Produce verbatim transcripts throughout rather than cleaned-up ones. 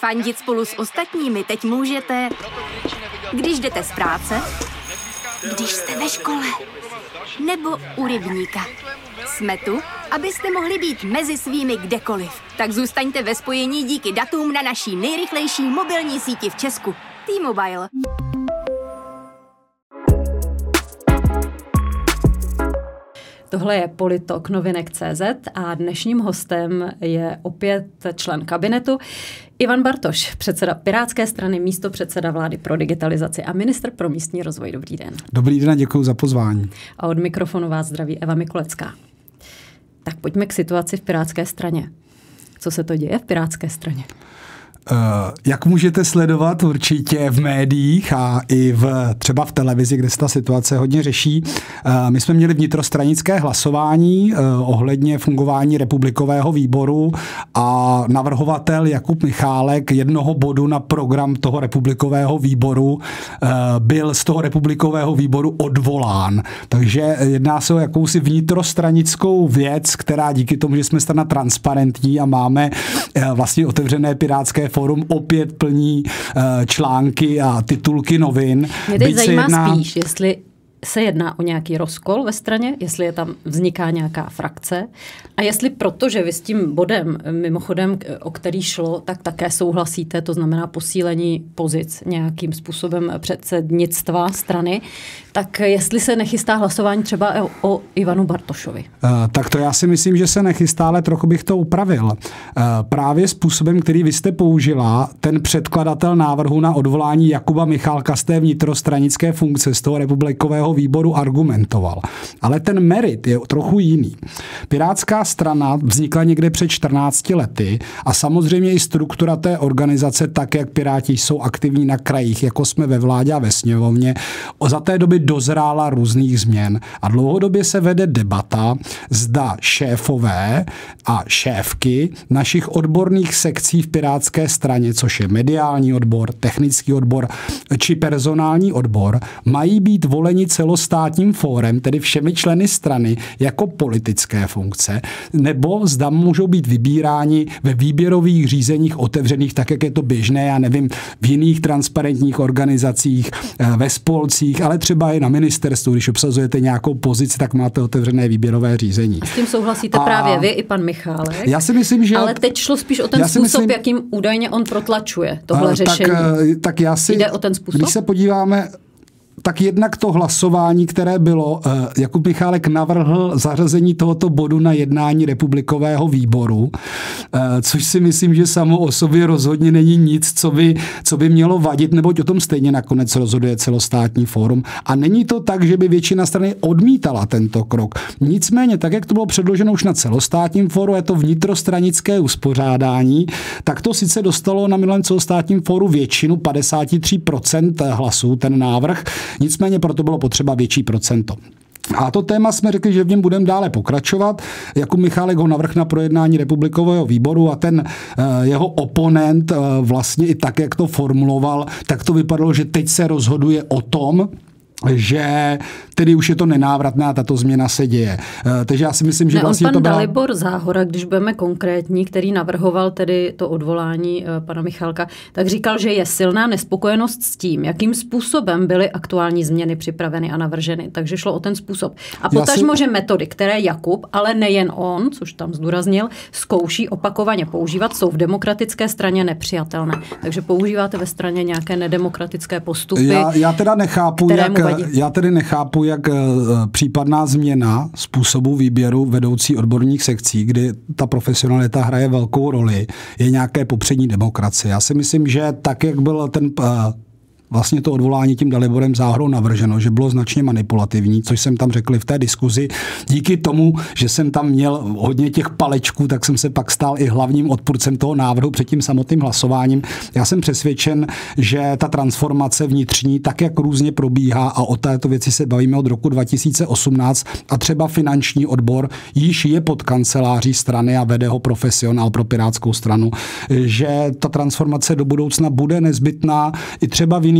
Fandit spolu s ostatními teď můžete, když jdete z práce, když jste ve škole, nebo u rybníka. Jsme tu, abyste mohli být mezi svými kdekoliv. Tak zůstaňte ve spojení díky datům na naší nejrychlejší mobilní síti v Česku. T-Mobile. Tohle je Politok novinek tečka cé zet a dnešním hostem je opět člen kabinetu Ivan Bartoš, předseda Pirátské strany, místopředseda vlády pro digitalizaci a ministr pro místní rozvoj. Dobrý den. Dobrý den a děkuji za pozvání. A od mikrofonu vás zdraví Eva Mikulecká. Tak pojďme k situaci v Pirátské straně. Co se to děje v Pirátské straně? Uh, jak můžete sledovat určitě v médiích a i v, třeba v televizi, kde se ta situace hodně řeší. Uh, my jsme měli vnitrostranické hlasování uh, ohledně fungování republikového výboru a navrhovatel Jakub Michálek jednoho bodu na program toho republikového výboru uh, byl z toho republikového výboru odvolán. Takže jedná se o jakousi vnitrostranickou věc, která díky tomu, že jsme strana transparentní a máme uh, vlastně otevřené pirátské forum, opět plní uh, články a titulky novin. Mě teď zajímá jedná... spíš, jestli se jedná o nějaký rozkol ve straně, jestli je tam vzniká nějaká frakce a jestli protože vy s tím bodem, mimochodem, o který šlo, tak také souhlasíte, to znamená posílení pozic nějakým způsobem předsednictva strany, tak jestli se nechystá hlasování třeba o, o Ivanu Bartošovi. Uh, tak to já si myslím, že se nechystá, ale trochu bych to upravil. Uh, právě způsobem, který vy jste použila, ten předkladatel návrhu na odvolání Jakuba Michálka z té vnitrostranické funkce, z toho republikového výboru argumentoval. Ale ten merit je trochu jiný. Pirátská strana vznikla někde před čtrnácti lety a samozřejmě i struktura té organizace, tak jak Piráti jsou aktivní na krajích, jako jsme ve vládě a ve sněmovně, za té doby dozrála různých změn. A dlouhodobě se vede debata, zda šéfové a šéfky našich odborných sekcí v Pirátské straně, což je mediální odbor, technický odbor či personální odbor, mají být voleni celostátním fórem, tedy všemi členy strany, jako politické funkce, nebo zda můžou být vybíráni ve výběrových řízeních otevřených, tak jak je to běžné, já nevím, v jiných transparentních organizacích, ve spolcích, ale třeba i na ministerstvu, když obsazujete nějakou pozici, tak máte otevřené výběrové řízení. S tím souhlasíte a právě vy i pan Michálek. Já si myslím, že... Ale teď šlo spíš o ten způsob, myslím, jakým údajně on protlačuje tohle tak, řešení. Tak já si, jde o ten způsob? Když se podíváme, tak jednak to hlasování, které bylo, Jakub Michálek navrhl zařazení tohoto bodu na jednání republikového výboru, což si myslím, že samo o sobě rozhodně není nic, co by, co by mělo vadit, neboť o tom stejně nakonec rozhoduje celostátní fórum. A není to tak, že by většina strany odmítala tento krok. Nicméně, tak jak to bylo předloženo už na celostátním fóru, je to vnitrostranické uspořádání, tak to sice dostalo na minulém celostátním fóru většinu, padesát tři procent hlasů, ten návrh. Nicméně proto bylo potřeba větší procento. A to téma jsme řekli, že v něm budeme dále pokračovat. Jakub Michálek ho navrhl na projednání republikového výboru a ten uh, jeho oponent uh, vlastně i tak, jak to formuloval, tak to vypadalo, že teď se rozhoduje o tom, že tedy už je to nenávratné a tato změna se děje. Takže já si myslím, že ne, vlastně pan to byla... Dalibor Záhora, když budeme konkrétní, který navrhoval tedy to odvolání pana Michálka, tak říkal, že je silná nespokojenost s tím, jakým způsobem byly aktuální změny připraveny a navrženy. Takže šlo o ten způsob. A potažmo, si... že metody, které Jakub, ale nejen on, což tam zdůraznil, zkouší opakovaně používat, jsou v demokratické straně nepřijatelné. Takže používáte ve straně nějaké nedemokratické postupy. Já, já teda nechápu, jak Já tedy nechápu, jak případná změna způsobu výběru vedoucí odborných sekcí, kdy ta profesionalita hraje velkou roli, je nějaké popřední demokracie. Já si myslím, že tak, jak byl ten vlastně to odvolání tím Daliborem Záhorou navrženo, že bylo značně manipulativní, což jsem tam řekl v té diskuzi. Díky tomu, že jsem tam měl hodně těch palečků, tak jsem se pak stal i hlavním odpůrcem toho návrhu před tím samotným hlasováním. Já jsem přesvědčen, že ta transformace vnitřní, tak jak různě probíhá, a o této věci se bavíme od roku dva tisíce osmnáct, a třeba finanční odbor již je pod kanceláří strany a vede ho profesionál pro Pirátskou stranu, že ta transformace do budoucna bude nezbytná i třeba v jiných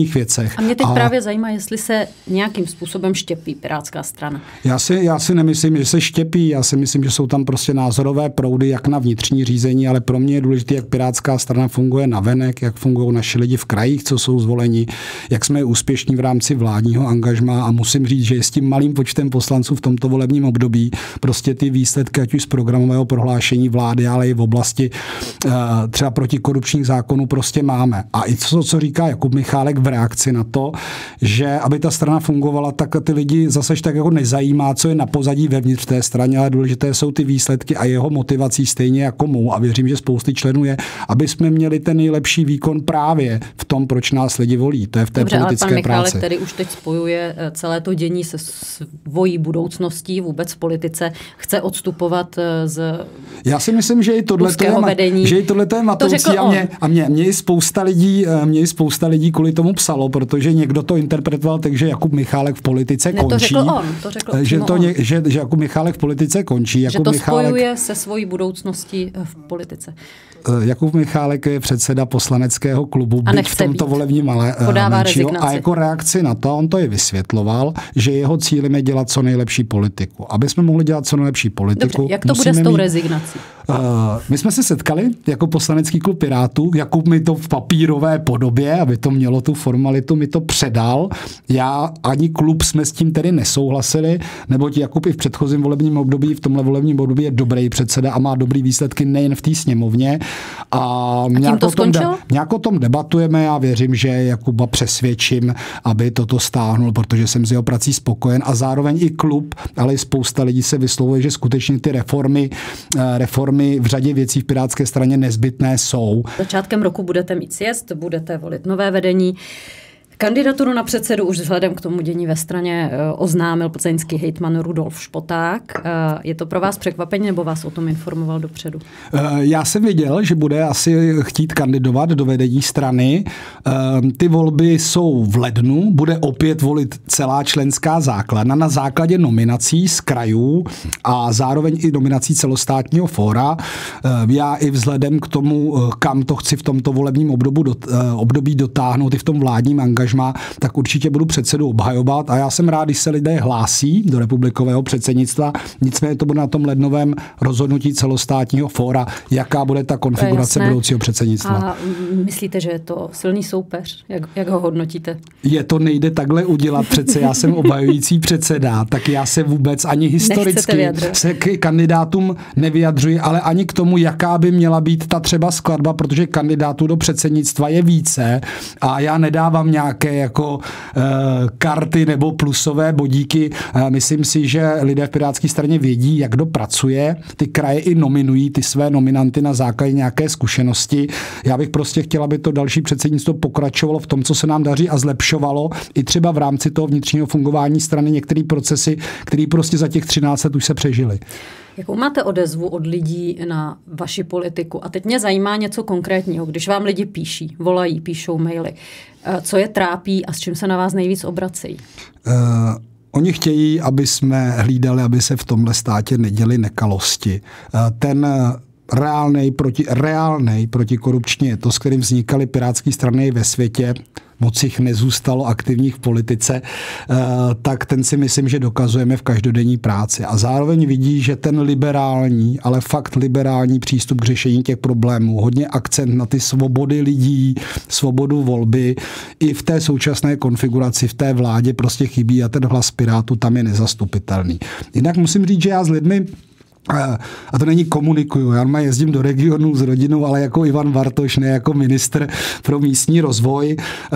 jiných věcech. A mě teď a... právě zajímá, jestli se nějakým způsobem štěpí Pirátská strana. Já si, já si nemyslím, že se štěpí, já si myslím, že jsou tam prostě názorové proudy, jak na vnitřní řízení, ale pro mě je důležité, jak Pirátská strana funguje navenek, jak fungují naši lidi v krajích, co jsou zvoleni, jak jsme úspěšní v rámci vládního angažmá a musím říct, že s tím malým počtem poslanců v tomto volebním období prostě ty výsledky, ať už z programového prohlášení vlády, ale i v oblasti uh, třeba protikorupčních zákonů prostě máme. A i to, co říká Jakub Michálek v reakci na to, že aby ta strana fungovala, tak ty lidi zase tak jako nezajímá, co je na pozadí vevnitř té straně, ale důležité jsou ty výsledky a jeho motivací stejně jako mou. A věřím, že spousty členů je, aby jsme měli ten nejlepší výkon právě v tom, proč nás lidi volí. To je v té Dobře, politické ale pan práci. Michálek tedy už teď spojuje celé to dění se svojí budoucností vůbec v politice. Chce odstupovat z Já si myslím, že i tohle to je, že i tohle to je matoucí to a mě, a mě, mě i spousta lidí, mě i spousta lidí kvůli tomu psalo, protože někdo to interpretoval tak, že Jakub Michálek v politice ne, končí. To řekl on, to řekl že, to on. Ně, že, že Jakub Michálek v politice končí. Jakub že to Michálek, spojuje se svojí budoucností v politice. Jakub Michálek je předseda poslaneckého klubu, byť v tomto být. volebním ale menšího, a jako reakci na to, on to i vysvětloval, že jeho cílem je dělat co nejlepší politiku. Aby jsme mohli dělat co nejlepší politiku. Dobře, jak to bude s tou mít, rezignací? Uh, my jsme se setkali jako poslanecký klub Pirátů, Jakub mi to v papírové podobě, aby to mělo tu formalitu, mi to předal. Já ani klub jsme s tím tedy nesouhlasili, neboť Jakub i v předchozím volebním období, v tomhle volebním období je dobrý předseda a má dobrý výsledky nejen v té sněmovně. A, a nějak, to o tom de- nějak o tom debatujeme, já věřím, že Jakuba přesvědčím, aby toto stáhnul, protože jsem s jeho prací spokojen a zároveň i klub, ale i spousta lidí se vyslovuje, že skutečně ty reformy, reformy v řadě věcí v Pirátské straně nezbytné jsou. Začátkem roku budete mít sjezd, budete volit nové vedení. Kandidaturu na předsedu už vzhledem k tomu dění ve straně oznámil plzeňský hejtman Rudolf Špoták. Je to pro vás překvapení, nebo vás o tom informoval dopředu? Já jsem věděl, že bude asi chtít kandidovat do vedení strany. Ty volby jsou v lednu, bude opět volit celá členská základna na základě nominací z krajů a zároveň i nominací celostátního fóra. Já i vzhledem k tomu, kam to chci v tomto volebním období dotáhnout i v tom vládním angažmá, tak určitě budu předsedu obhajovat a já jsem rád, když se lidé hlásí do republikového předsednictva. Nicméně to bude na tom lednovém rozhodnutí celostátního fóra, jaká bude ta konfigurace budoucího předsednictva. A myslíte, že je to silný soupeř? Jak, jak ho hodnotíte? Je to nejde takhle udělat, přece já jsem obhajující předseda, tak já se vůbec ani historicky se k kandidátům nevyjadřuji, ale ani k tomu, jaká by měla být ta třeba skladba, protože kandidátů do předsednictva je více a já nedávám nějak jako uh, karty nebo plusové bodíky. Uh, myslím si, že lidé v Pirátské straně vědí, jak kdo pracuje. Ty kraje i nominují ty své nominanty na základě nějaké zkušenosti. Já bych prostě chtěla, aby to další předsednictvo pokračovalo v tom, co se nám daří a zlepšovalo i třeba v rámci toho vnitřního fungování strany některé procesy, které prostě za těch třináct let už se přežily. Jakou máte odezvu od lidí na vaši politiku? A teď mě zajímá něco konkrétního, když vám lidi píší, volají, píšou maily. Co je trápí a s čím se na vás nejvíc obracejí? Uh... Oni chtějí, aby jsme hlídali, aby se v tomhle státě neděly nekalosti. Ten reálnej proti, reálnej protikorupční etos, s kterým vznikaly pirátské strany ve světě, moc jich nezůstalo aktivních v politice, tak ten si myslím, že dokazujeme v každodenní práci. A zároveň vidí, že ten liberální, ale fakt liberální přístup k řešení těch problémů, hodně akcent na ty svobody lidí, svobodu volby, i v té současné konfiguraci, v té vládě prostě chybí a ten hlas Pirátů tam je nezastupitelný. Jinak musím říct, že já s lidmi a to není komunikuju. Já jezdím do regionu s rodinou, ale jako Ivan Bartoš, ne jako ministr pro místní rozvoj.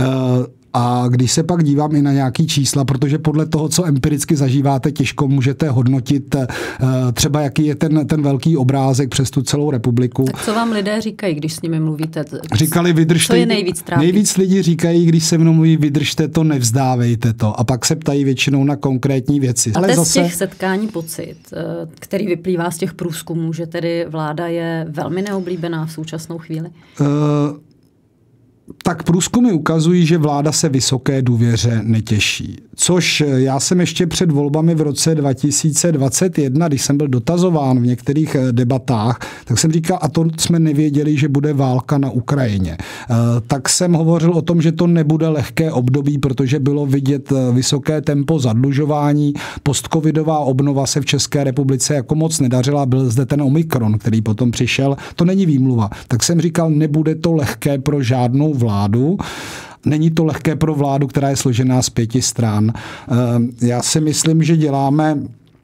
A když se pak dívám i na nějaký čísla, protože podle toho, co empiricky zažíváte, těžko můžete hodnotit třeba, jaký je ten, ten velký obrázek přes tu celou republiku. Tak co vám lidé říkají, když s nimi mluvíte? Říkali, vydržte. Co je nejvíc trápí? Nejvíc lidí říkají, když se mnou mluví, vydržte to, nevzdávejte to. A pak se ptají většinou na konkrétní věci. A Ale zase... z těch setkání pocit, který vyplývá z těch průzkumů, že tedy vláda je velmi neoblíbená v současnou chvíli? Uh... Tak průzkumy ukazují, že vláda se vysoké důvěře netěší. Což já jsem ještě před volbami v roce dva tisíce dvacet jedna, když jsem byl dotazován v některých debatách, tak jsem říkal, a to jsme nevěděli, že bude válka na Ukrajině. Tak jsem hovořil o tom, že to nebude lehké období, protože bylo vidět vysoké tempo zadlužování. Postcovidová obnova se v České republice jako moc nedařila. Byl zde ten Omikron, který potom přišel. To není výmluva. Tak jsem říkal, nebude to lehké pro žádnou vládu. vládu. Není to lehké pro vládu, která je složená z pěti stran. Já si myslím, že děláme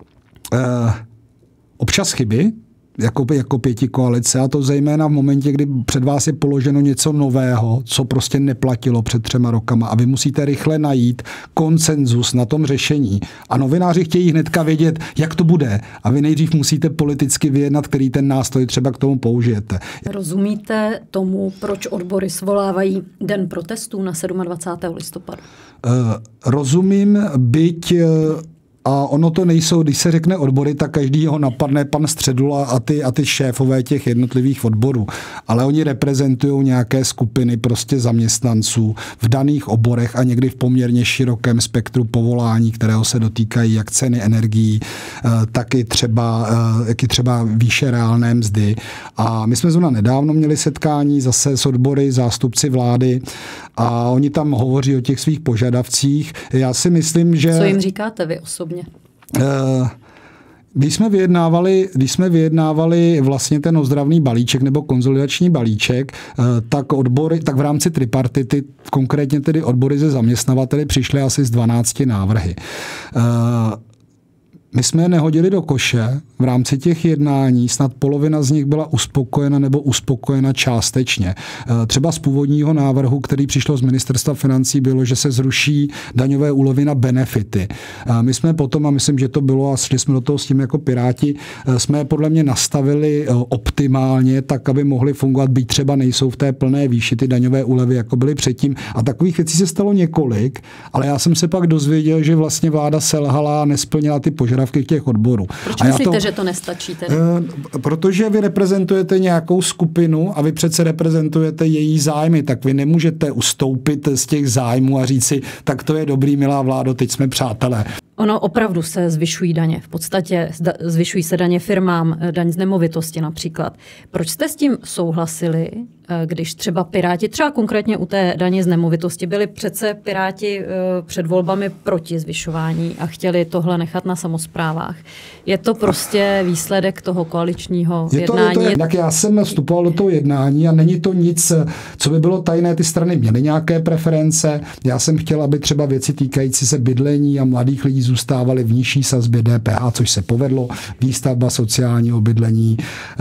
občas chyby, jako, jako pěti koalice, a to zejména v momentě, kdy před vás je položeno něco nového, co prostě neplatilo před třema rokama a vy musíte rychle najít konsenzus na tom řešení. A novináři chtějí hnedka vědět, jak to bude. A vy nejdřív musíte politicky vyjednat, který ten nástroj třeba k tomu použijete. Rozumíte tomu, proč odbory svolávají den protestů na dvacátého sedmého listopadu? Uh, rozumím, byť... Uh, A ono to nejsou, když se řekne odbory, tak každý ho napadne pan Středula a ty, a ty šéfové těch jednotlivých odborů. Ale oni reprezentují nějaké skupiny prostě zaměstnanců v daných oborech a někdy v poměrně širokém spektru povolání, kterého se dotýkají jak ceny energií, tak i třeba, jak i třeba výše reálné mzdy. A my jsme zrovna nedávno měli setkání zase s odbory, zástupci vlády a oni tam hovoří o těch svých požadavcích. Já si myslím, že... Co jim říkáte vy osobně? Když jsme vyjednávali, když jsme vyjednávali vlastně ten ozdravný balíček nebo konsolidační balíček, tak odbory, tak v rámci tripartity, konkrétně tedy odbory ze zaměstnavateli, přišly asi z dvanácti návrhy. My jsme je nehodili do koše v rámci těch jednání, snad polovina z nich byla uspokojena nebo uspokojena částečně. Třeba z původního návrhu, který přišlo z ministerstva financí, bylo, že se zruší daňové úlevy na benefity. My jsme potom, a myslím, že to bylo, a šli jsme do toho s tím jako Piráti, jsme podle mě nastavili optimálně, tak, aby mohly fungovat, byť třeba nejsou v té plné výši ty daňové úlevy, jako byly předtím. A takových věcí se stalo několik, ale já jsem se pak dozvěděl, že vlastně vláda selhala a nesplnila ty požadavky těch odborů. Proč myslíte, to, že to nestačí tedy? Protože vy reprezentujete nějakou skupinu a vy přece reprezentujete její zájmy, tak vy nemůžete ustoupit z těch zájmů a říci, tak to je dobrý, milá vládo, teď jsme přátelé. Ono opravdu se zvyšují daně. V podstatě zvyšují se daně firmám, daň z nemovitosti například. Proč jste s tím souhlasili, když třeba Piráti, třeba konkrétně u té daně z nemovitosti, byli přece Piráti před volbami proti zvyšování a chtěli tohle nechat na samosprávách? Je to prostě výsledek toho koaličního je to, jednání? Je to, tak já jsem vstupoval do toho jednání a není to nic, co by bylo tajné. Ty strany měly nějaké preference. Já jsem chtěl, aby třeba věci týkající se bydlení a mladých lidí zůstávaly v nižší sazbě D P H, což se povedlo. Výstavba sociálního bydlení,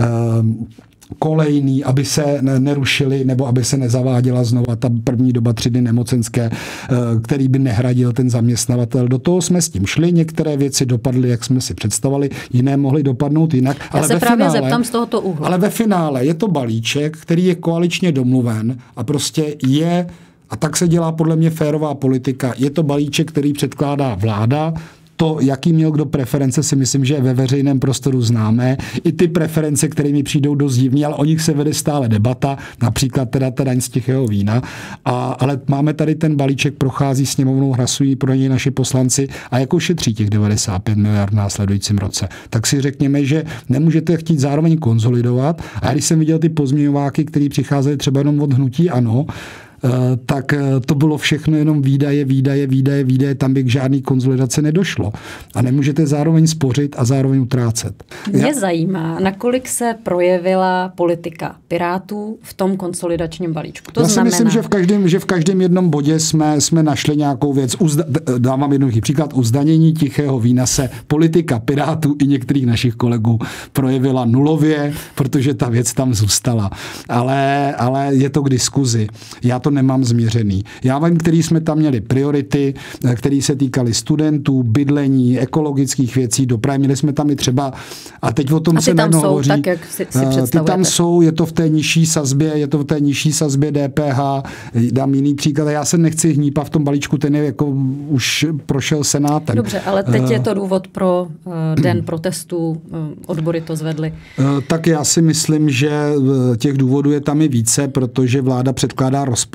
kolejný, aby se nerušily nebo aby se nezaváděla znova ta první doba tři dny nemocenské, který by nehradil ten zaměstnavatel. Do toho jsme s tím šli, některé věci dopadly, jak jsme si představovali, jiné mohly dopadnout jinak. Já ale se ve právě finále, zeptám z tohoto úhlu. Ale ve finále je to balíček, který je koaličně domluven a prostě je, a tak se dělá podle mě férová politika, je to balíček, který předkládá vláda. To, jaký měl kdo preference, si myslím, že je ve veřejném prostoru známé. I ty preference, které mi přijdou dost divní, ale o nich se vede stále debata, například teda ta daň z tichého vína. A, ale máme tady ten balíček, prochází sněmovnou, hlasují pro něj naši poslanci a jako šetří těch devadesát pět miliard v následujícím roce. Tak si řekněme, že nemůžete chtít zároveň konsolidovat. A když jsem viděl ty pozměňováky, které přicházely třeba jenom od hnutí ANO, tak to bylo všechno jenom výdaje, výdaje, výdaje, výdaje, tam by k žádný konsolidace nedošlo. A nemůžete zároveň spořit a zároveň utrácet. Mě Já... zajímá, nakolik se projevila politika Pirátů v tom konsolidačním balíčku. To Já si znamená... myslím, že v každém, že v každém jednom bodě jsme, jsme našli nějakou věc. Uzda... Dávám jednoduchý příklad. U zdanění tichého vína se politika Pirátů i některých našich kolegů projevila nulově, protože ta věc tam zůstala. Ale, ale je to k diskuzi. Já to nemám změřený. Já vím, který jsme tam měli priority, které se týkaly studentů, bydlení, ekologických věcí, dopravy. Měli jsme tam i třeba, a teď o tom a se tam jsou, hovoří. tak, jak si, si představujete. Ty tam jsou, je to v té nižší sazbě, je to v té nižší sazbě D P H. Dám jiný příklad. Já se nechci hnípat v tom balíčku, ten je jako už prošel senátem. Dobře, ale teď uh, je to důvod pro uh, den protestů, uh, odbory to zvedly. Uh, tak já si myslím, že těch důvodů je tam i více, protože vláda předkládá rozpočet.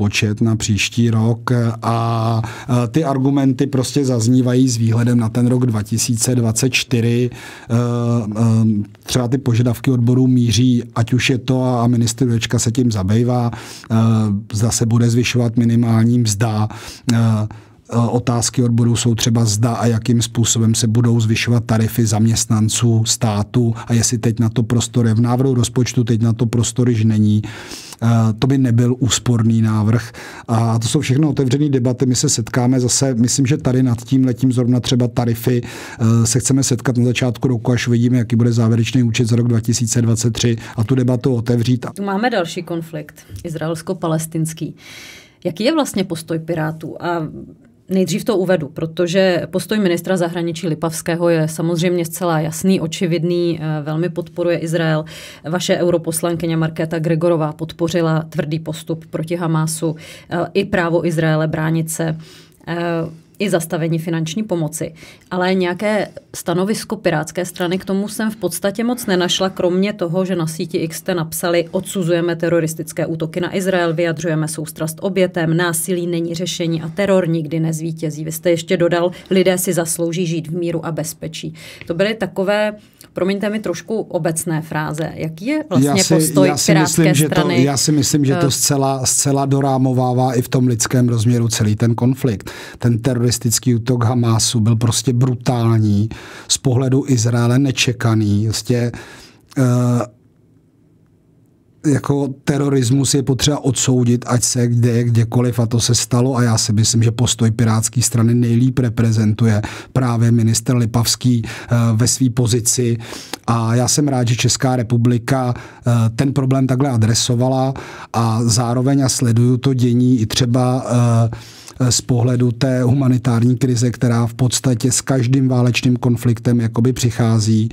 rozpočet na příští rok a ty argumenty prostě zaznívají s výhledem na ten rok dva tisíce dvacet čtyři. Třeba ty požadavky odborů míří, ať už je to, a ministr Jurečka se tím zabývá, zda se bude zvyšovat minimální mzda. Otázky odborů jsou třeba zda a jakým způsobem se budou zvyšovat tarify zaměstnanců státu a jestli teď na to prostor je. V návrhu rozpočtu teď na to prostor již není. To by nebyl úsporný návrh. A to jsou všechno otevřené debaty. My se setkáme zase, myslím, že tady nad tím letím zrovna třeba tarify se chceme setkat na začátku roku, až uvidíme, jaký bude závěrečný účet za rok dva tisíce dvacet tři a tu debatu otevřít. Máme další konflikt, izraelsko-palestinský. Jaký je vlastně postoj Pirátů? A nejdřív to uvedu, protože postoj ministra zahraničí Lipavského je samozřejmě zcela jasný, očividný, velmi podporuje Izrael. Vaše europoslankyně Markéta Gregorová podpořila tvrdý postup proti Hamásu, i právo Izraele bránit se, i zastavení finanční pomoci. Ale nějaké stanovisko pirátské strany k tomu jsem v podstatě moc nenašla, kromě toho, že na síti X jste napsali: odsuzujeme teroristické útoky na Izrael, vyjadřujeme soustrast obětem, násilí není řešení a teror nikdy nezvítězí. Vy jste ještě dodal, lidé si zaslouží žít v míru a bezpečí. To byly takové, promiňte mi, trošku obecné fráze. Jaký je vlastně já si, postoj já si pirátské myslím, strany? To, já si myslím, že to zcela, zcela dorámovává i v tom lidském rozměru celý ten konflikt. Ten teroristický útok Hamásu byl prostě brutální, z pohledu Izraele nečekaný. Prostě uh, jako terorismus je potřeba odsoudit, ať se kde, kděkoliv, a to se stalo, a já si myslím, že postoj pirátské strany nejlíp reprezentuje právě ministr Lipavský uh, ve své pozici, a já jsem rád, že Česká republika uh, ten problém takhle adresovala, a zároveň a sleduju to dění i třeba uh, z pohledu té humanitární krize, která v podstatě s každým válečným konfliktem jakoby přichází,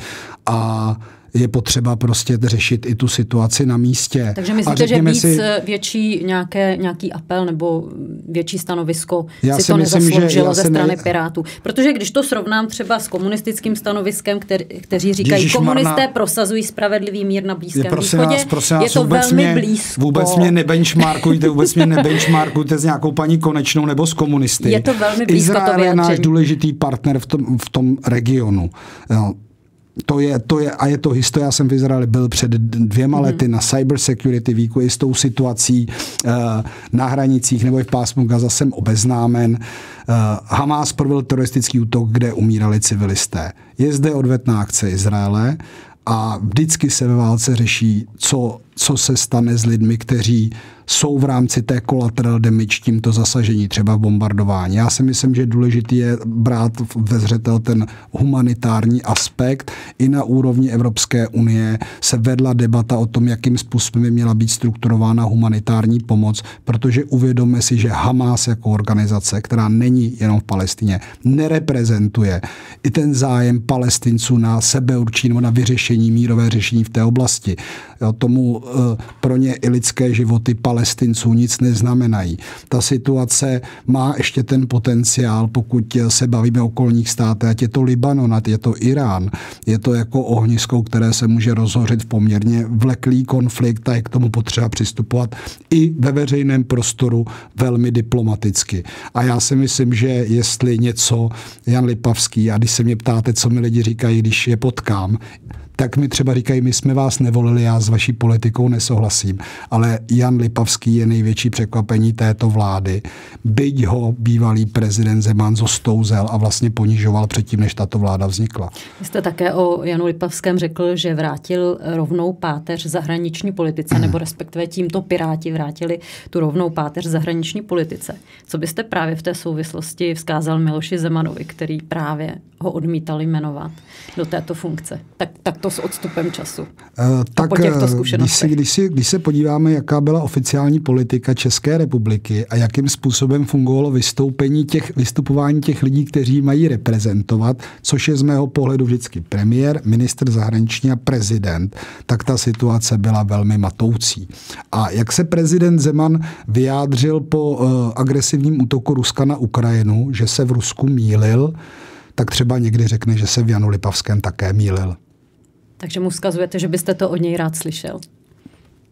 a je potřeba prostě řešit i tu situaci na místě. Takže myslíte, že víc si, větší nějaké, nějaký apel nebo větší stanovisko si, si to myslím, nezasloužilo ze strany ne... Pirátů? Protože když to srovnám třeba s komunistickým stanoviskem, který, kteří říkají, Ježiš komunisté marna... prosazují spravedlivý mír na Blízkém je, východě, nás, prosím nás, je to velmi mě, blízko. Vůbec mě nebenchmarkujte, vůbec mě nebenchmarkujte s nějakou paní Konečnou nebo s komunisty. Je to velmi blízko. Izrael to je náš důležitý partner v tom, v tom regionu. Jo. To je, to je, a je to historie. Já jsem v Izraeli byl před dvěma mm. lety na Cyber Security Weeku i s tou situací uh, na hranicích nebo i v pásmu Gaza jsem obeznámen. Uh, Hamás provedl teroristický útok, kde umírali civilisté. Je zde odvetná akce Izraele a vždycky se ve válce řeší, co, co se stane s lidmi, kteří jsou v rámci té collateral damage tímto zasažení, třeba v bombardování. Já si myslím, že důležitý je brát ve zřetel ten humanitární aspekt. I na úrovni Evropské unie se vedla debata o tom, jakým způsobem by měla být strukturována humanitární pomoc, protože uvědomme si, že Hamás jako organizace, která není jenom v Palestině, nereprezentuje i ten zájem Palestinců na sebeurčení nebo na vyřešení, mírové řešení v té oblasti. Jo, tomu pro ně i lidské životy Palestinců nic neznamenají. Ta situace má ještě ten potenciál, pokud se bavíme o okolních státech, ať je to Libanon, ať je to Irán, je to jako ohnisko, které se může rozhořet v poměrně vleklý konflikt, a je k tomu potřeba přistupovat i ve veřejném prostoru velmi diplomaticky. A já si myslím, že jestli něco Jan Lipavský, a když se mě ptáte, co mi lidi říkají, když je potkám, tak mi třeba říkají, my jsme vás nevolili, já s vaší politikou nesouhlasím, ale Jan Lipavský je největší překvapení této vlády, byť ho bývalý prezident Zeman zostouzel a vlastně ponižoval předtím, než tato vláda vznikla. Vy jste také o Janu Lipavském řekl, že vrátil rovnou páteř zahraniční politice, nebo respektive tímto Piráti vrátili tu rovnou páteř zahraniční politice. Co byste právě v té souvislosti vzkázal Miloši Zemanovi, který právě ho odmítal jmenovat do této funkce? Tak, tak to s odstupem času. Uh, tak po těchto zkušenostech. Když, si, když, si, když se podíváme, jaká byla oficiální politika České republiky a jakým způsobem fungovalo vystoupení těch, vystupování těch lidí, kteří mají reprezentovat, což je z mého pohledu vždycky premiér, ministr zahraniční a prezident, tak ta situace byla velmi matoucí. A jak se prezident Zeman vyjádřil po uh, agresivním útoku Ruska na Ukrajinu, že se v Rusku mýlil, tak třeba někdy řekne, že se v Janu Lipavském také mýlil. Takže mu vzkazujete, že byste to od něj rád slyšel?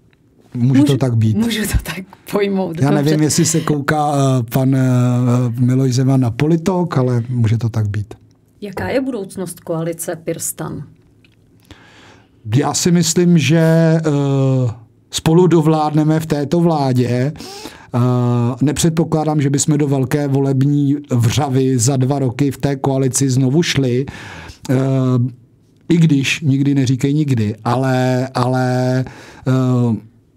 může můžu, to tak být. Můžu to tak pojmout. Já nevím, dobře. jestli se kouká uh, pan uh, Miloš Zeman na Politok, ale může to tak být. Jaká je budoucnost koalice PirSTAN? Já si myslím, že uh, spolu dovládneme v této vládě. Uh, nepředpokládám, že bychom do velké volební vřavy za dva roky v té koalici znovu šli. Uh, I když, nikdy neříkej nikdy, ale, ale uh,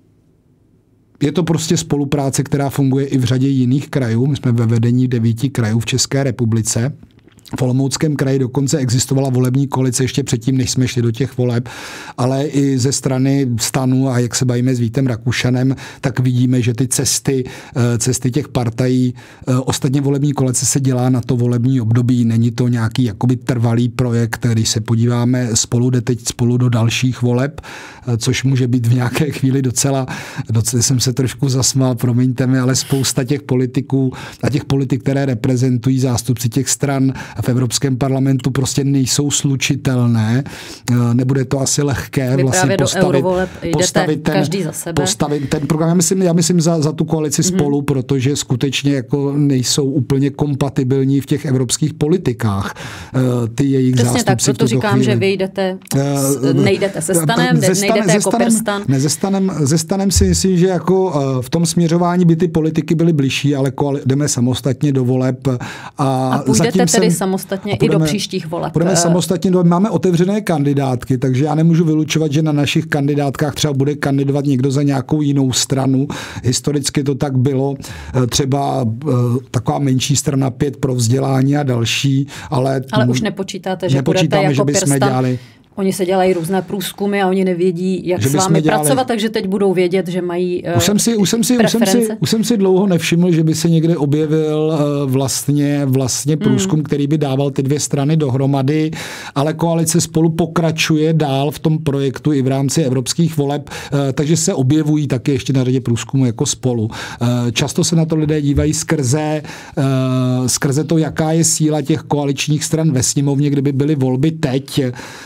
je to prostě spolupráce, která funguje i v řadě jiných krajů. My jsme ve vedení devíti krajů v České republice. V Olomouckém kraji dokonce existovala volební koalice ještě předtím, než jsme šli do těch voleb, ale i ze strany STANu a jak se bavíme s Vítem Rakušanem, tak vidíme, že ty cesty, cesty těch partají, ostatně volební koalice se dělá na to volební období, není to nějaký jakoby trvalý projekt, když se podíváme spolu, jde teď spolu do dalších voleb, což může být v nějaké chvíli docela, docela jsem se trošku zasmál, promiňte mi, ale spousta těch politiků a těch politik, které reprezentují zástupci těch stran v Evropském parlamentu, prostě nejsou slučitelné. Nebude to asi lehké Vy vlastně postavit, postavit ten, každý za sebe. Postavit ten program. Já myslím, já myslím za, za tu koalici mm-hmm. spolu, protože skutečně jako nejsou úplně kompatibilní v těch evropských politikách. Ty jejich Přesně zástupci. Tak, proto říkám, chvíli. Že vy jdete, nejdete se STANem, ze stane, nejdete jako PirSTAN. Ne, ze stanem, ze stanem si myslím, že jako v tom směřování by ty politiky byly bližší, ale jdeme samostatně do voleb. A, a půjdete zatím tedy jsem, samostatně půjdeme, i do příštích voleb. Budeme samostatně, máme otevřené kandidátky, takže já nemůžu vylučovat, že na našich kandidátkách třeba bude kandidovat někdo za nějakou jinou stranu. Historicky to tak bylo, třeba taková menší strana Pět pro vzdělání a další, ale... Ale už nepočítáte, že nepočítáme, budete jako že bychom PirSTAN. dělali... Oni se dělají různé průzkumy a oni nevědí, jak s vámi dělali... pracovat, takže teď budou vědět, že mají uh, už jsem si, už jsem si, už jsem si, už jsem si dlouho nevšiml, že by se někde objevil uh, vlastně, vlastně průzkum, mm. který by dával ty dvě strany dohromady, ale koalice spolu pokračuje dál v tom projektu i v rámci evropských voleb, uh, takže se objevují taky ještě na řadě průzkumu jako spolu. Uh, často se na to lidé dívají skrze, uh, skrze to, jaká je síla těch koaličních stran ve sněmovně, kdyby byly volby teď.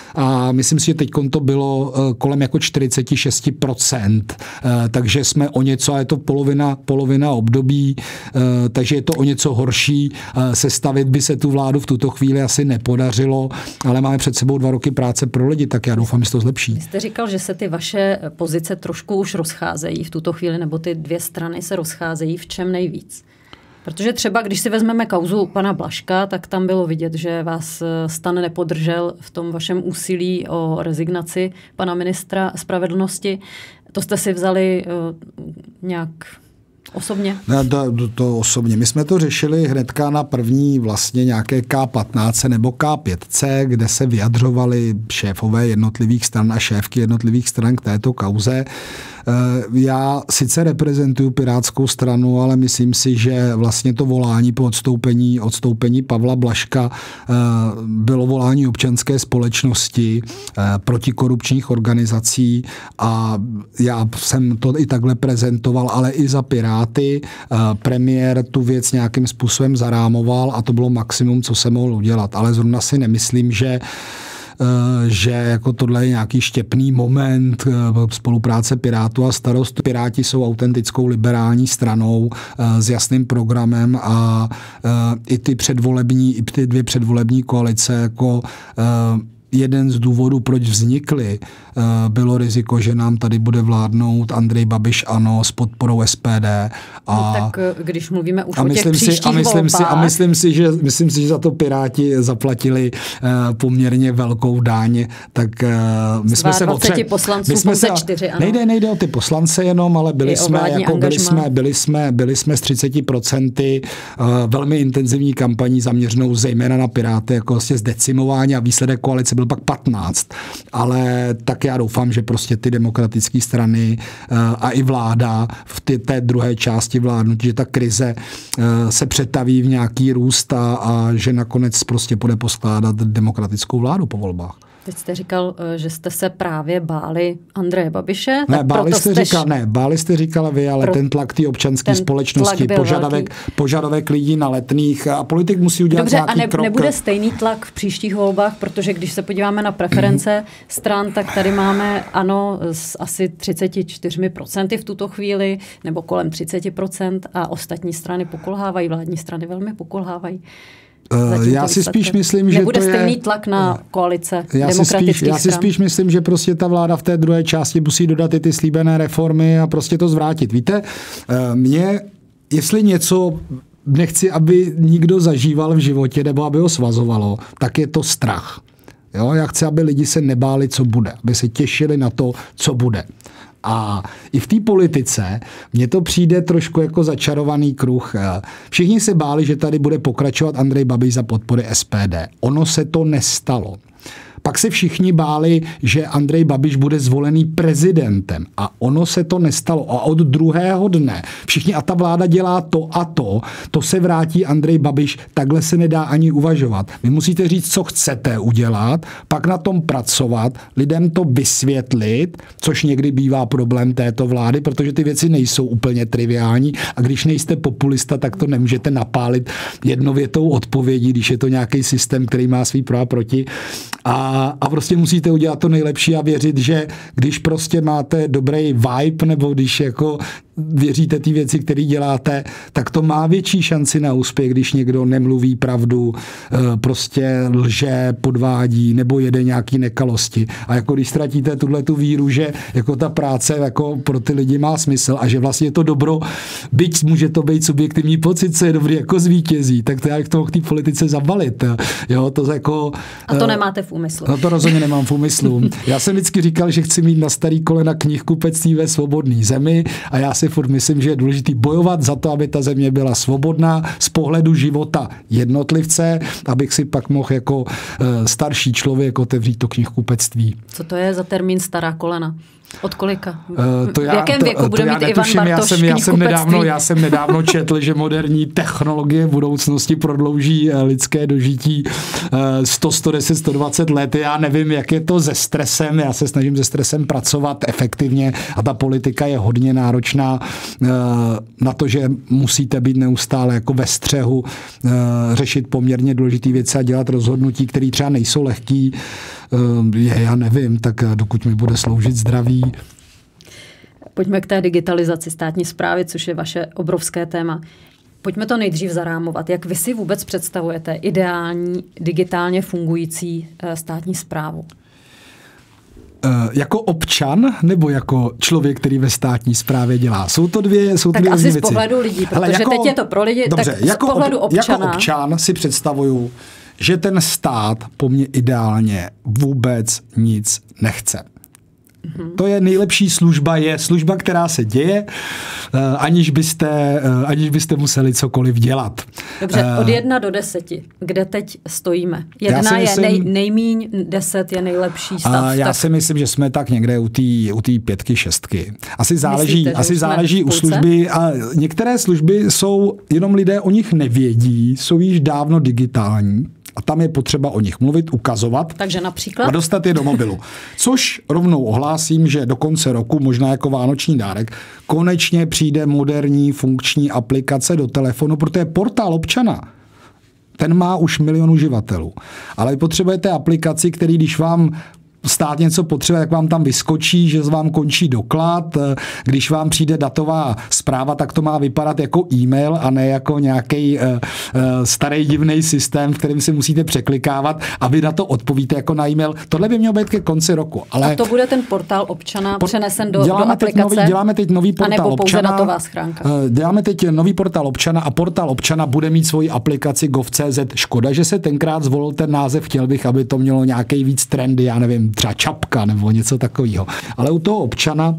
A myslím si, že teď to bylo kolem jako čtyřicet šest procent, takže jsme o něco, a je to polovina, polovina období, takže je to o něco horší. Sestavit by se tu vládu v tuto chvíli asi nepodařilo, ale máme před sebou dva roky práce pro lidi, tak já doufám, že se to zlepší. Vy jste říkal, že se ty vaše pozice trošku už rozcházejí v tuto chvíli, nebo ty dvě strany se rozcházejí, v čem nejvíc? Protože třeba, když si vezmeme kauzu pana Blažka, tak tam bylo vidět, že vás STAN nepodržel v tom vašem úsilí o rezignaci pana ministra spravedlnosti. To jste si vzali uh, nějak osobně? Ne, to, to osobně. My jsme to řešili hnedka na první vlastně nějaké K patnáct nebo K pět, kde se vyjadřovali šéfové jednotlivých stran a šéfky jednotlivých stran k této kauze. Já sice reprezentuju Pirátskou stranu, ale myslím si, že vlastně to volání po odstoupení, odstoupení Pavla Blažka bylo volání občanské společnosti, protikorupčních organizací a já jsem to i takhle prezentoval, ale i za Piráty. Premiér tu věc nějakým způsobem zarámoval a to bylo maximum, co se mohl udělat. Ale zrovna si nemyslím, že že jako tohle je nějaký štěpný moment spolupráce Pirátů a Starostů. Piráti jsou autentickou liberální stranou s jasným programem a i ty předvolební, i ty dvě předvolební koalice jako jeden z důvodů, proč vznikly, bylo riziko, že nám tady bude vládnout Andrej Babiš ANO s podporou S P D. A, no tak když mluvíme už a o těch příštích si, a myslím si, a myslím si, že, myslím si, že za to Piráti zaplatili uh, poměrně velkou daň, tak uh, my jsme se dvacet poslanců, my jsme se, čtyři, ano. Nejde, nejde o ty poslance jenom, ale byli jsme, jako byli jsme, byli jsme, byli jsme s třiceti procenty uh, velmi intenzivní kampaní zaměřenou zejména na Piráty, jako vlastně zdecimování a výsledek koalice byl pak patnáct. Ale tak já doufám, že prostě ty demokratické strany uh, a i vláda v ty, té druhé části vládnutí, že ta krize uh, se přetaví v nějaký růst a, a že nakonec prostě bude poskládat demokratickou vládu po volbách. Teď jste říkal, že jste se právě báli Andreje Babiše. Ne, báli jste, jste říkal, ne, báli jste říkala vy, ale pro... ten tlak té občanské společnosti, požadavek, požadavek lidí na letných a politik musí udělat Dobře, nějaký a ne, krok. Nebude stejný tlak v příštích volbách, protože když se podíváme na preference stran, tak tady máme ANO s asi třicet čtyři procent v tuto chvíli, nebo kolem třicet procent a ostatní strany pokulhávají, vládní strany velmi pokulhávají. Já si spíš myslím, že nebude to je... stejný tlak na koalice já demokratických si spíš, Já si stran. spíš myslím, že prostě ta vláda v té druhé části musí dodat i ty slíbené reformy a prostě to zvrátit. Víte, mě, jestli něco nechci, aby nikdo zažíval v životě nebo aby ho svazovalo, tak je to strach. Jo? Já chci, aby lidi se nebáli, co bude, aby se těšili na to, co bude. A i v té politice mně to přijde trošku jako začarovaný kruh. Všichni se báli, že tady bude pokračovat Andrej Babiš za podpory S P D. Ono se to nestalo. Pak se všichni báli, že Andrej Babiš bude zvolený prezidentem a ono se to nestalo. A od druhého dne všichni a ta vláda dělá to a to, to se vrátí Andrej Babiš, takhle se nedá ani uvažovat. Vy musíte říct, co chcete udělat, pak na tom pracovat, lidem to vysvětlit, což někdy bývá problém této vlády, protože ty věci nejsou úplně triviální a když nejste populista, tak to nemůžete napálit jednovětou odpovědí, když je to nějaký systém, který má svý pro a proti. A A prostě musíte udělat to nejlepší a věřit, že když prostě máte dobrý vibe nebo když jako věříte ty věci, které děláte, tak to má větší šanci na úspěch, když někdo nemluví pravdu, prostě lže, podvádí nebo jede nějaký nekalosti. A jako když ztratíte tuhletu víru, že jako ta práce jako pro ty lidi má smysl a že vlastně to dobro, byť může to být subjektivní pocit, co je dobrý jako zvítězí, tak to já k tomu k té politice zabalit. Jo, to jako, a to nemáte v úmyslu. No to rozhodně nemám v úmyslu. Já jsem vždycky říkal, že chci mít na starý kolena knihkupectví ve svobodné zemi a já si furt myslím, že je důležité bojovat za to, aby ta země byla svobodná z pohledu života jednotlivce, abych si pak mohl jako starší člověk otevřít to knihkupectví. Co to je za termín stará kolena? Od kolika? Uh, to já, v jakém věku to, bude to mít Ivan netuším, Bartoš já jsem, já jsem nedávno, já jsem nedávno četl, že moderní technologie v budoucnosti prodlouží lidské dožití sto, sto deset, sto dvacet let. Já nevím, jak je to se stresem. Já se snažím se stresem pracovat efektivně a ta politika je hodně náročná na to, že musíte být neustále jako ve střehu, řešit poměrně důležité věci a dělat rozhodnutí, které třeba nejsou lehký. Je, já nevím, tak dokud mi bude sloužit zdraví. Pojďme k té digitalizaci státní správy, což je vaše obrovské téma. Pojďme to nejdřív zarámovat. Jak vy si vůbec představujete ideální digitálně fungující státní správu? Uh, jako občan nebo jako člověk, který ve státní správě dělá? Jsou to dvě, jsou to tak dvě asi věci. z pohledu lidí, protože Hele, jako, teď je to pro lidi, dobře, tak jako z pohledu ob, občana. Jako občan si představuju, že ten stát po mně ideálně vůbec nic nechce. Mm-hmm. To je nejlepší služba, je služba, která se děje, uh, aniž byste, uh, aniž byste museli cokoliv dělat. Dobře, uh, od jedna do deseti, kde teď stojíme? Jedna je myslím, nej, nejmíň, deset je nejlepší stav. Uh, já tak... si myslím, že jsme tak někde u té u té pětky, šestky. Asi záleží, Myslíte, asi záleží u služby. A některé služby jsou, jenom lidé o nich nevědí, jsou již dávno digitální. A tam je potřeba o nich mluvit, ukazovat. Takže například? A dostat je do mobilu. Což rovnou ohlásím, že do konce roku, možná jako vánoční dárek, konečně přijde moderní funkční aplikace do telefonu, protože portál občana, ten má už milion uživatelů. Ale potřebujete aplikaci, který když vám stát něco potřebuje, jak vám tam vyskočí, že vám končí doklad. Když vám přijde datová zpráva, tak to má vypadat jako e-mail a ne jako nějaký uh, uh, starý divný systém, v kterém si musíte překlikávat a vy na to odpovíte jako na e-mail. Tohle by mělo být ke konci roku. Ale a to bude ten portál občana por- přenesen do, děláme do aplikace? Teď nový, děláme teď nový portál anebo pouze občana. datová schránka? Uh, děláme teď nový portál občana a portál občana bude mít svoji aplikaci gov tečka cé zet. Škoda, že se tenkrát zvolil ten název. Chtěl bych, aby to mělo nějaký víc trendy, já nevím, třeba čapka nebo něco takového. Ale u toho občana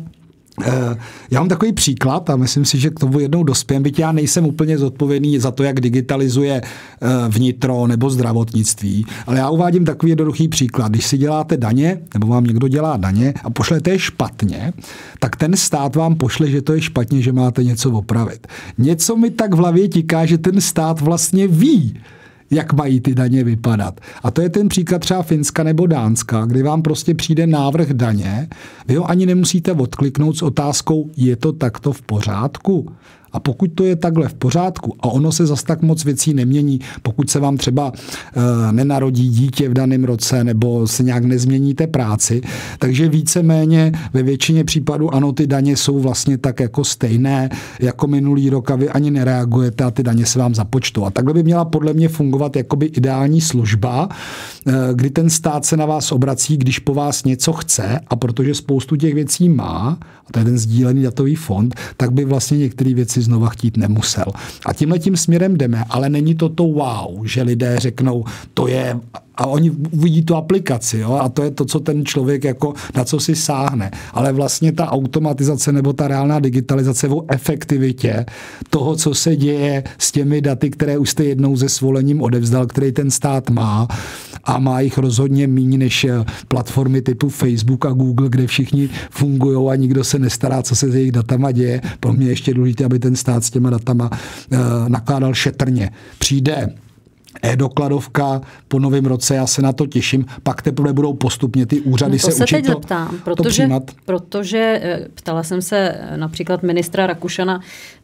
já mám takový příklad a myslím si, že k tomu jednou dospějem, byť já nejsem úplně zodpovědný za to, jak digitalizuje vnitro nebo zdravotnictví, ale já uvádím takový jednoduchý příklad. Když si děláte daně, nebo vám někdo dělá daně a pošlete je špatně, tak ten stát vám pošle, že to je špatně, že máte něco opravit. Něco mi tak v hlavě tiká, že ten stát vlastně ví, jak mají ty daně vypadat. A to je ten příklad třeba Finska nebo Dánska, kdy vám prostě přijde návrh daně, vy ho ani nemusíte odkliknout s otázkou, je to takto v pořádku? A pokud to je takhle v pořádku a ono se zas tak moc věcí nemění, pokud se vám třeba e, nenarodí dítě v daném roce nebo se nějak nezměníte práci, takže víceméně ve většině případů ano, ty daně jsou vlastně tak jako stejné jako minulý rok a vy ani nereagujete a ty daně se vám započtou. A takhle by měla podle mě fungovat jakoby ideální služba, e, kdy ten stát se na vás obrací, když po vás něco chce a protože spoustu těch věcí má, a to je ten sdílený datový fond, tak by vlastně některé věci znova chtít nemusel. A tímhletím směrem jdeme, ale není to to wow, že lidé řeknou, to je, a oni uvidí tu aplikaci, jo, a to je to, co ten člověk jako, na co si sáhne. Ale vlastně ta automatizace nebo ta reálná digitalizace o efektivitě toho, co se děje s těmi daty, které už jste jednou se svolením odevzdal, který ten stát má, a má jich rozhodně méně než platformy typu Facebook a Google, kde všichni fungují a nikdo se nestará, co se s jejich datama děje. Pro mě ještě důležité, aby ten stát s těma datama uh, nakládal šetrně. Přijde e-dokladovka po novém roce, já se na to těším, pak teprve budou postupně ty úřady no to se, se učit teď to, zeptám, to protože, přijímat. Protože ptala jsem se například ministra Rakušana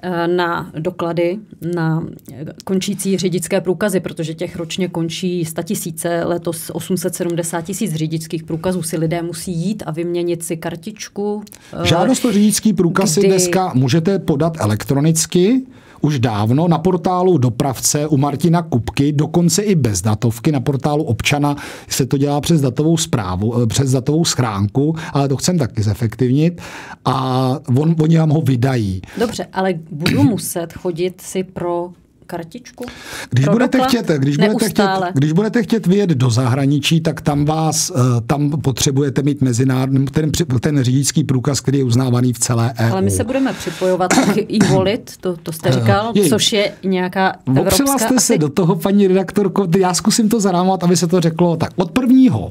na doklady, na končící řidičské průkazy, protože těch ročně končí statisíce, letos osm set sedmdesát tisíc řidičských průkazů si lidé musí jít a vyměnit si kartičku. Žádost o řidičský průkaz si kdy... dneska můžete podat elektronicky, už dávno na portálu Dopravce u Martina Kupky, dokonce i bez datovky, na portálu Občana se to dělá přes datovou správu, přes datovou schránku, ale to chcem taky zefektivnit a on, oni vám ho vydají. Dobře, ale budu muset chodit si pro kartičku? Když budete, chtět, když, budete chtět, když budete chtět vyjet do zahraničí, tak tam vás, tam potřebujete mít mezinárodní, ten, ten řidičský průkaz, který je uznávaný v celé E U. Ale my se budeme připojovat k e-wallet, to, to jste říkal, uh, což je nějaká evropská... Opřela jste asi... se do toho, paní redaktorko, já zkusím to zarámovat, aby se to řeklo tak. Od prvního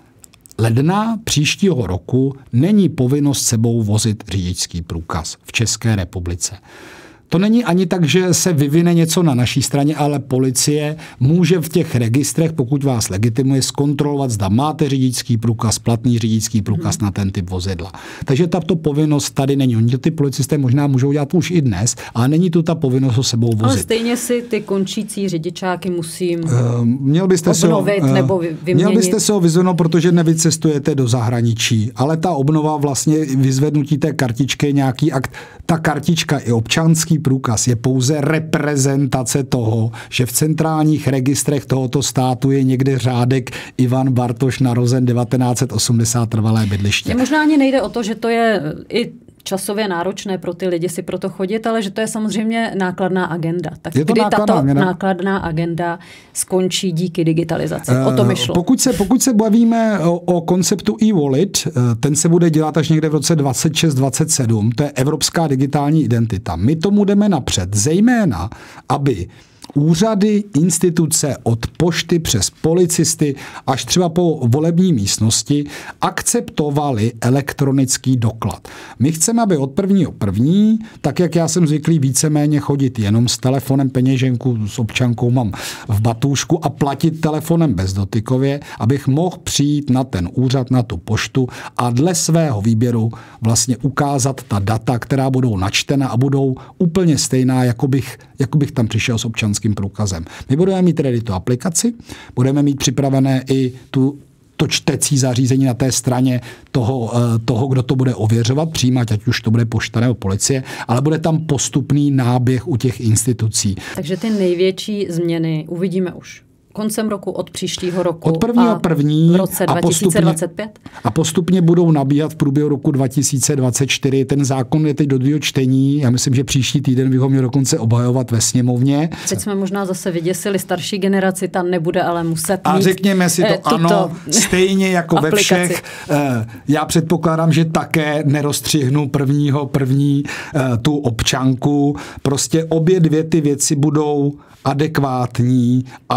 ledna příštího roku není povinnost sebou vozit řidičský průkaz v České republice. To není ani tak, že se vyvine něco na naší straně, ale policie může v těch registrech, pokud vás legitimuje, zkontrolovat, zda máte řidičský průkaz, platný řidičský průkaz hmm. na ten typ vozidla. Takže tato povinnost tady není. Oni ty policisté možná můžou dělat už i dnes, ale není tu ta povinnost ho sebou vozit. Ale stejně si ty končící řidičáky musím uh, měl byste obnovit ho, uh, nebo vyměnit. Měl byste se ho vyzvednout, protože nevycestujete do zahraničí, ale ta obnova vlastně vyzvednutí té kartičky je nějaký akt. Ta kartička i občanský průkaz je pouze reprezentace toho, že v centrálních registrech tohoto státu je někde řádek Ivan Bartoš, narozen devatenáct set osmdesát, trvalé bydliště. Možná ani nejde o to, že to je i časově náročné pro ty lidi si proto chodit, ale že to je samozřejmě nákladná agenda. Tak je to kdy nákladná tato agenda? nákladná agenda skončí díky digitalizaci? Uh, o to mi šlo. Pokud se, pokud se bavíme o, o konceptu e-wallet, ten se bude dělat až někde v roce dvacet šest dvacet sedm, to je evropská digitální identita. My tomu jdeme napřed, zejména, aby úřady, instituce od pošty přes policisty až třeba po volební místnosti akceptovali elektronický doklad. My chceme, aby od prvního první, tak jak já jsem zvyklý víceméně chodit jenom s telefonem, peněženku s občankou mám v batůžku a platit telefonem bezdotykově, abych mohl přijít na ten úřad, na tu poštu a dle svého výběru vlastně ukázat ta data, která budou načtena a budou úplně stejná, jako bych, jako bych tam přišel s občanským průkazem. My budeme mít tedy tu aplikaci, budeme mít připravené i tu to čtecí zařízení na té straně toho, toho, kdo to bude ověřovat, přijímat, ať už to bude pošta nebo policie, ale bude tam postupný náběh u těch institucí. Takže ty největší změny uvidíme už koncem roku, od příštího roku. Od prvního první v roce dva tisíce dvacet pět? A postupně, a postupně budou nabíhat v průběhu roku dva tisíce dvacet čtyři. Ten zákon je teď do druhého čtení. Já myslím, že příští týden bychom měli dokonce obhajovat ve sněmovně. Teď jsme možná zase vyděsili starší generaci, ta nebude ale muset mít. A řekněme si to, eh, ano, stejně jako ve všech. Eh, já předpokládám, že také nerozstřihnu prvního první eh, tu občanku. Prostě obě dvě ty věci budou adekvátní a my chceme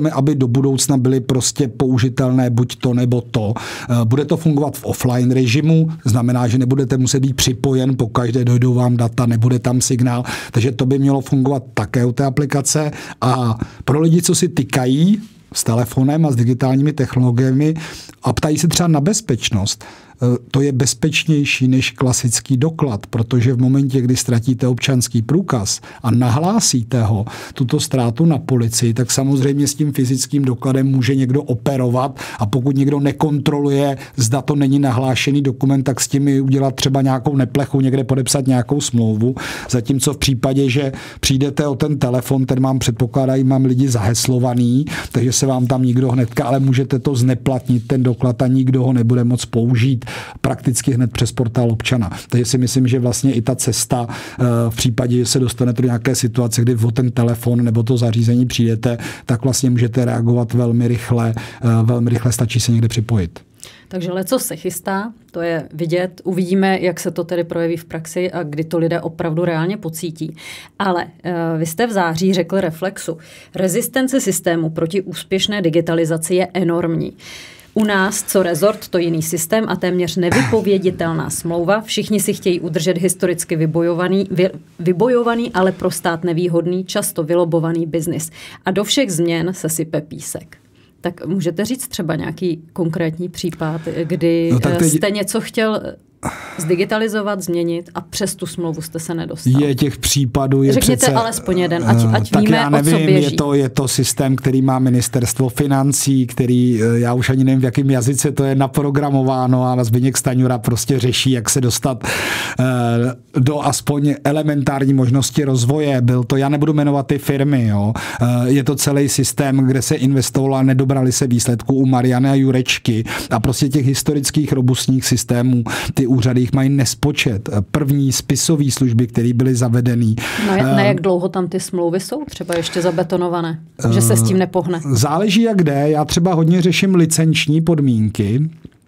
chceme, aby do budoucna byly prostě použitelné buď to nebo to. Bude to fungovat v offline režimu, znamená, že nebudete muset být připojen, pokaždé dojdou vám data, nebude tam signál, takže to by mělo fungovat také u té aplikace. A pro lidi, co si tykají s telefonem a s digitálními technologiemi a ptají se třeba na bezpečnost, to je bezpečnější než klasický doklad, protože v momentě, kdy ztratíte občanský průkaz a nahlásíte ho, tuto ztrátu na policii, tak samozřejmě s tím fyzickým dokladem může někdo operovat a pokud někdo nekontroluje, zda to není nahlášený dokument, tak s tím udělat třeba nějakou neplechu, někde podepsat nějakou smlouvu. Zatímco v případě, že přijdete o ten telefon, ten mám předpokládají, mám lidi zaheslovaný, takže se vám tam nikdo hnedka, ale můžete to zneplatnit, ten doklad a nikdo ho nebude moc použít prakticky hned přes portál občana. Takže si myslím, že vlastně i ta cesta v případě, že se dostanete do nějaké situace, kdy o ten telefon nebo to zařízení přijdete, tak vlastně můžete reagovat velmi rychle, velmi rychle stačí se někde připojit. Takže leco se chystá, to je vidět, uvidíme, jak se to tedy projeví v praxi a kdy to lidé opravdu reálně pocítí. Ale uh, vy jste v září řekl Reflexu, rezistence systému proti úspěšné digitalizaci je enormní. U nás, co rezort, to jiný systém a téměř nevypověditelná smlouva. Všichni si chtějí udržet historicky vybojovaný, vy, vybojovaný, ale pro stát nevýhodný, často vylobovaný biznis. A do všech změn se sype písek. Tak můžete říct třeba nějaký konkrétní případ, kdy no, teď... jste něco chtěl zdigitalizovat, změnit a přes tu smlouvu jste se nedostal. Je těch případů. Je Řekněte přece, alespoň jeden, ať, ať tak víme, já nevím, o co běží. Je to, je to systém, který má ministerstvo financí, který, já už ani nevím, v jakém jazyce to je naprogramováno, ale Zbyněk Stanjura prostě řeší, jak se dostat uh, do aspoň elementární možnosti rozvoje. Byl to, já nebudu jmenovat ty firmy, jo. Uh, je to celý systém, kde se investovalo a nedobrali se výsledků u Mariany a Jurečky a prostě těch historických robustních systémů, ty úřady jich mají nespočet. První spisové služby, které byly zavedeny. Na, na jak dlouho tam ty smlouvy jsou třeba ještě zabetonované? Že se s tím nepohne? Záleží jak jde. Já třeba hodně řeším licenční podmínky.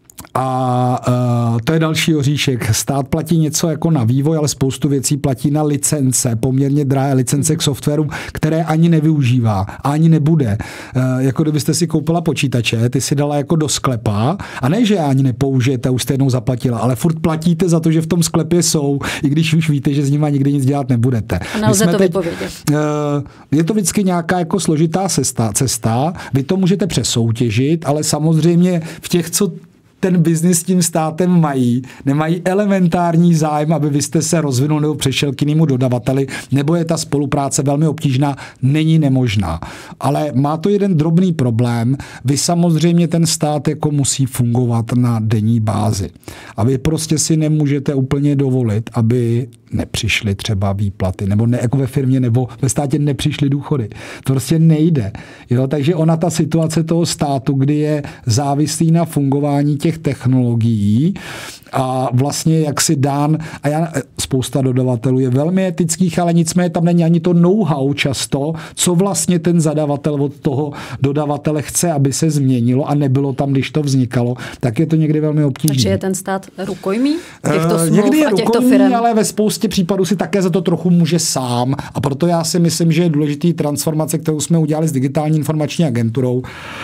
A uh, to je další oříšek. Stát platí něco jako na vývoj, ale spoustu věcí platí na licence, poměrně drahé licence k softwaru, které ani nevyužívá a ani nebude. Uh, jako kdybyste si koupila počítače, ty si dala jako do sklepa a ne, že ani nepoužijete, už jste jednou zaplatila, ale furt platíte za to, že v tom sklepě jsou, i když už víte, že s nimi nikdy nic dělat nebudete. A nelze to teď, vypovědět. Uh, je to vždycky nějaká jako složitá cesta, cesta. Vy to můžete přesoutěžit, ale samozřejmě v těch, co ten biznis s tím státem mají, nemají elementární zájem, aby vy jste se rozvinul nebo přešel k jinému dodavateli, nebo je ta spolupráce velmi obtížná, není nemožná. Ale má to jeden drobný problém. Vy samozřejmě ten stát jako musí fungovat na denní bázi. A vy prostě si nemůžete úplně dovolit, aby nepřišly třeba výplaty, nebo ne, jako ve firmě, nebo ve státě nepřišly důchody. To prostě nejde. Jo? Takže ona ta situace toho státu, kdy je závislý na fungování těch technologií a vlastně jak si dán, a já, spousta dodavatelů je velmi etických, ale nicméně tam není ani to know-how často, co vlastně ten zadavatel od toho dodavatele chce, aby se změnilo a nebylo tam, když to vznikalo, tak je to někdy velmi obtížné. Takže je ten stát rukojmí těchto smluv někdy je a těchto rukojmí, firem? Ale ve spoustě případů si také za to trochu může sám a proto já si myslím, že je důležitý transformace, kterou jsme udělali s digitální informační agenturou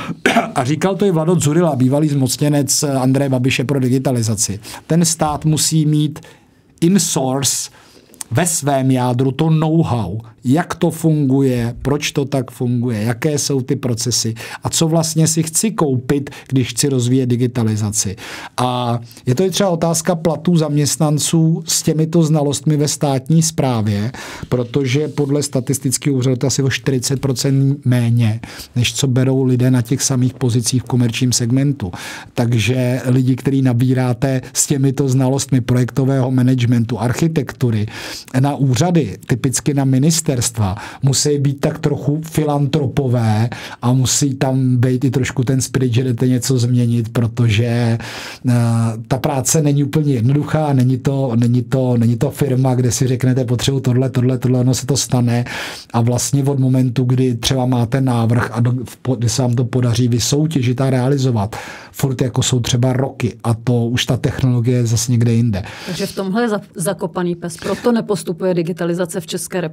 a říkal to i Vlado Dzurilla, bývalý zmocněnec Andreje Babiše pro digitalizaci. Ten stát musí mít in-source ve svém jádru to know-how, jak to funguje, proč to tak funguje, jaké jsou ty procesy a co vlastně si chci koupit, když chci rozvíjet digitalizaci. A je to i třeba otázka platů zaměstnanců s těmito znalostmi ve státní správě, protože podle statistického úřadu to asi o čtyřicet procent méně, než co berou lidé na těch samých pozicích v komerčním segmentu. Takže lidi, který nabíráte s těmito znalostmi projektového managementu, architektury, na úřady, typicky na ministerstva, musí být tak trochu filantropové a musí tam být i trošku ten spirit, že jdete něco změnit, protože uh, ta práce není úplně jednoduchá, není to, není to, není to firma, kde si řeknete potřebuji tohle, tohle, tohle, ono se to stane a vlastně od momentu, kdy třeba máte návrh a do, kdy se vám to podaří vysoutěžit a realizovat, furt jako jsou třeba roky a to už ta technologie je zase někde jinde. Takže v tomhle je zakopaný pes, proto nepostupuje digitalizace v České republice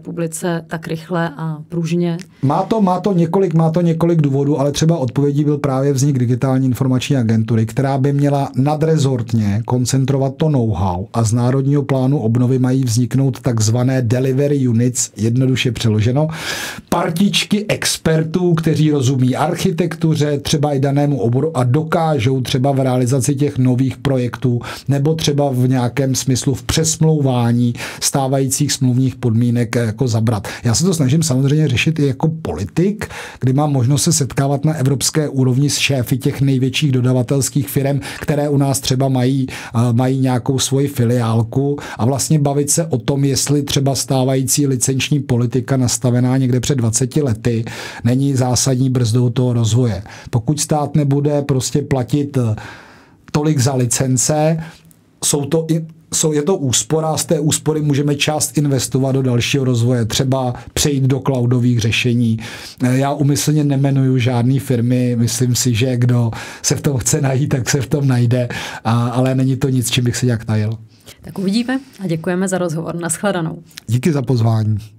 se tak rychle a pružně? Má to, má to několik, má to několik důvodů, ale třeba odpovědí byl právě vznik digitální informační agentury, která by měla nadrezortně koncentrovat to know-how a z Národního plánu obnovy mají vzniknout takzvané delivery units, jednoduše přeloženo, partičky expertů, kteří rozumí architektuře, třeba i danému oboru a dokážou třeba v realizaci těch nových projektů nebo třeba v nějakém smyslu v přesmlouvání stávajících smluvních podmínek jako zabrat. Já se to snažím samozřejmě řešit i jako politik, kdy mám možnost se setkávat na evropské úrovni s šéfy těch největších dodavatelských firm, které u nás třeba mají, mají nějakou svoji filiálku a vlastně bavit se o tom, jestli třeba stávající licenční politika nastavená někde před dvaceti lety není zásadní brzdou toho rozvoje. Pokud stát nebude prostě platit tolik za licence, jsou to i Jsou, je to úspora, z té úspory můžeme část investovat do dalšího rozvoje, třeba přejít do cloudových řešení. Já umyslně nemenuju žádný firmy, myslím si, že kdo se v tom chce najít, tak se v tom najde, a, ale není to nic, čím bych se nějak tajil. Tak uvidíme a děkujeme za rozhovor. Nashledanou. Díky za pozvání.